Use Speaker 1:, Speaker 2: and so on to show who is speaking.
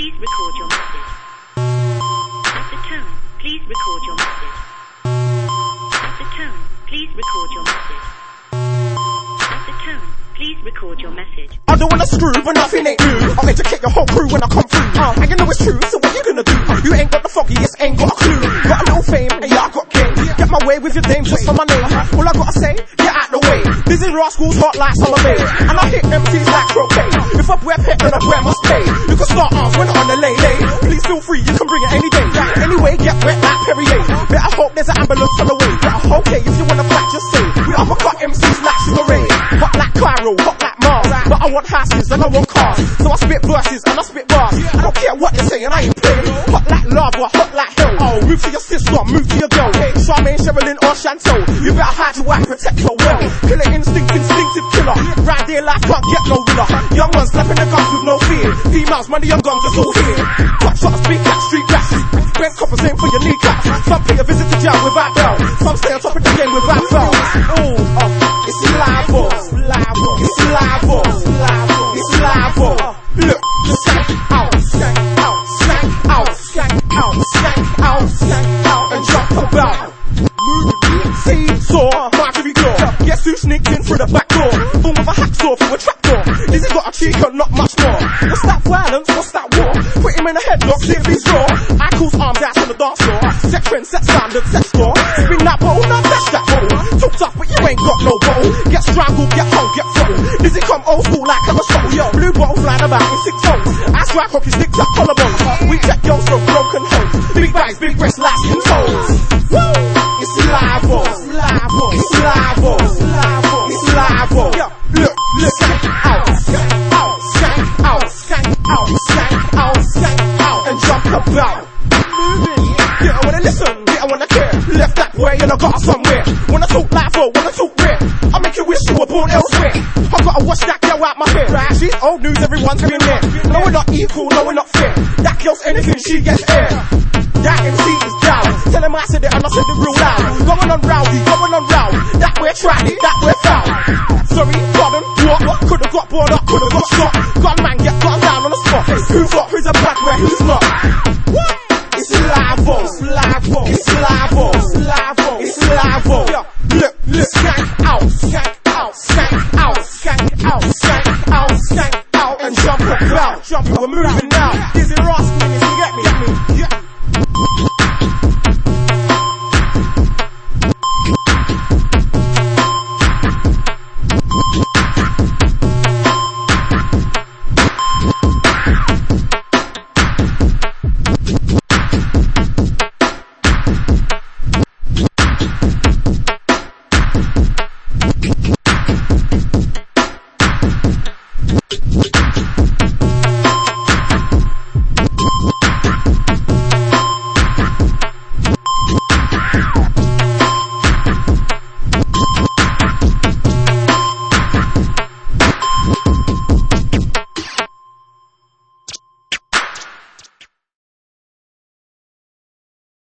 Speaker 1: please record your message. At the tone, please record your message. At the tone, please record your message. At the tone, please record your message.
Speaker 2: I don't wanna screw, but nothing ain't new. I'll educate your whole crew when I come through. And you know it's true, so what you gonna do? You ain't got the foggiest, ain't got a clue. Got a little fame, and yeah, I got game. Get my way with your dame just for my name. All I gotta say, get out the way. Busy rascals, hot like summer bay. And I hit MCs like croquet. If I wear pet, then I wear must pay. You can start arms when on the lay. Please feel free, you can bring it any day. Anyway, get wet like Perrier. Better hope there's an ambulance on the way. Better okay, if you wanna fight, just say. We uppercut MCs like Sugar Ray. Hot like Cairo, hot like Mars. But I want houses and I want cars. So I spit verses and I spit bars. I don't care what they say and I ain't playing. Hot like lava, hot like hell. Oh, move to your sister, move to your girl. Charmaine, Sherilyn or Chantel. You better hide your wife, protect her well. Killer instinct, instinctive killer. Ride their life, can't get no winner. Young ones slapping the guns with no fear. Females, money and guns, it's all here. Got shots, big cat, street rats. Rent coppers aim for your kneecaps. Some pay a visit to jail without bail. Some stay on top of the game without fail. It's live, it's live, it's live, it's live. Look, skank out, skank out, skank out, skank out, skank out, skank out, and jump about. See, saw, Marjorie Claw. Guess who sneaked in through the back door? Form of a hacksaw through a trapdoor. Lizzie got a cheek and not much more. What's that violence? What's that war? Put him in a headlock, see if he's raw. I calls arms out on the dance floor. Set trend, set standard, set score. Spin that bottle, now dash that bottle. Talk tough, but you ain't got no bottle. Get strangled, get hung, get throttled. Lizzie come old school like I'm a shuttle. Yo, blue bottle flying about in 6 holes. I strike hockey sticks at collarbones. We check girls from broken homes. Big bags, big breasts, last in toes. Woo! It's live, it's live, it's live, it's live, it's live. Yeah, look, skank out, skank out, skank out, skank out, skank out, skank out, and jump about. Yeah, I wanna listen, yeah, I wanna care. Left that way and I got somewhere. Wanna talk live or wanna talk rare? I make you wish you were born elsewhere. I gotta wash that girl out my hair. She's old news, everyone's been there. No, we're not equal, no, we're not fair. That girl's anything, she gets air. That MC is down. Tell him I said it and I said it real loud. Going on rowdy, going on round. That we're tried it, that we're foul. Sorry, pardon, what? Could've got brought up, could've got shot. Gunman get gunned down on the spot. Who's what? Who's a bad where who's not? What? It's live, it's live, it's live, it's live, it's live. Look, skank out, skank out, skank out, skank out, skank out, skank out, and jump about. We're moving now. Dizzy Ross.